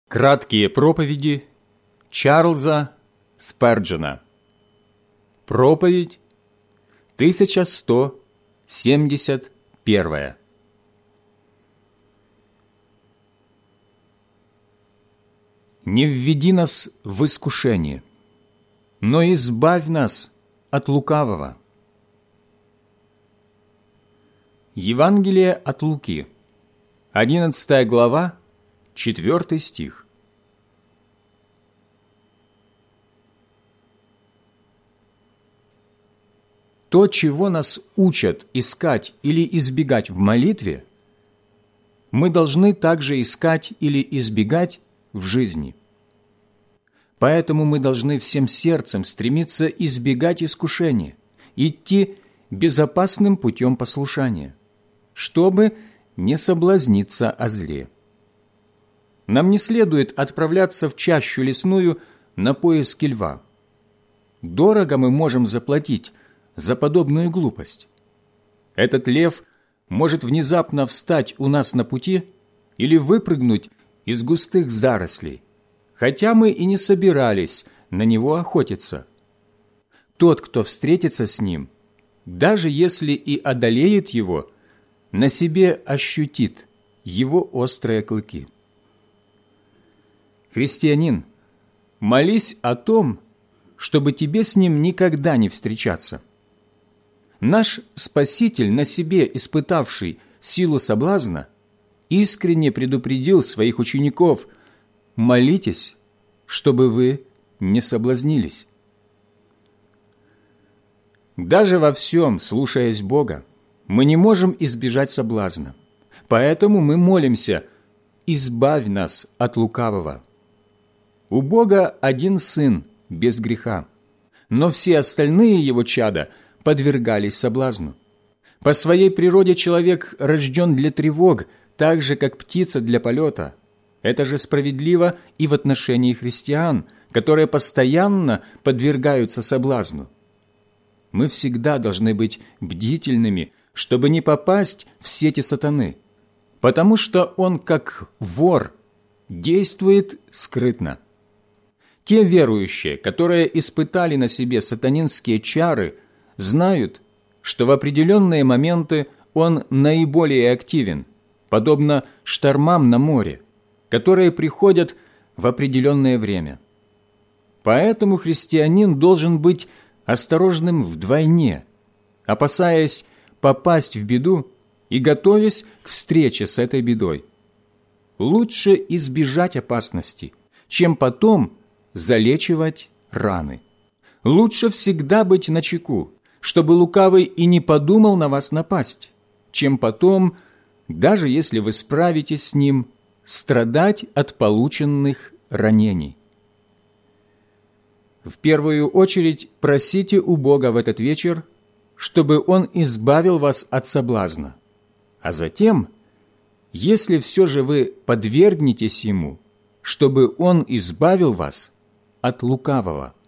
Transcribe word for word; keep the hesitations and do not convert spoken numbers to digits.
Краткие проповеди Чарльза Сперджена. Проповедь тысяча сто семьдесят первая. «Не введи нас в искушение, но избавь нас от лукавого». Евангелие от Луки, одиннадцатая глава, четвертый стих. То, чего нас учат искать или избегать в молитве, мы должны также искать или избегать в жизни. Поэтому мы должны всем сердцем стремиться избегать искушения, идти безопасным путем послушания, чтобы не соблазниться о зле. Нам не следует отправляться в чащу лесную на поиски льва. Дорого мы можем заплатить за подобную глупость. Этот лев может внезапно встать у нас на пути или выпрыгнуть из густых зарослей, хотя мы и не собирались на него охотиться. Тот, кто встретится с ним, даже если и одолеет его, на себе ощутит его острые клыки. Христианин, молись о том, чтобы тебе с ним никогда не встречаться. Наш Спаситель, на себе испытавший силу соблазна, искренне предупредил своих учеников: молитесь, чтобы вы не соблазнились. Даже во всем, слушаясь Бога, мы не можем избежать соблазна. Поэтому мы молимся: избавь нас от лукавого. У Бога один Сын без греха, но все остальные Его чада подвергались соблазну. По своей природе человек рожден для тревог, так же, как птица для полета. Это же справедливо и в отношении христиан, которые постоянно подвергаются соблазну. Мы всегда должны быть бдительными, чтобы не попасть в сети сатаны, потому что он, как вор, действует скрытно. Те верующие, которые испытали на себе сатанинские чары, знают, что в определенные моменты он наиболее активен, подобно штормам на море, которые приходят в определенное время. Поэтому христианин должен быть осторожным вдвойне, опасаясь попасть в беду и готовясь к встрече с этой бедой. Лучше избежать опасности, чем потом залечивать раны. Лучше всегда быть начеку, чтобы лукавый и не подумал на вас напасть, чем потом, даже если вы справитесь с ним, страдать от полученных ранений. В первую очередь просите у Бога в этот вечер, чтобы Он избавил вас от соблазна, а затем, если все же вы подвергнетесь Ему, чтобы Он избавил вас от лукавого.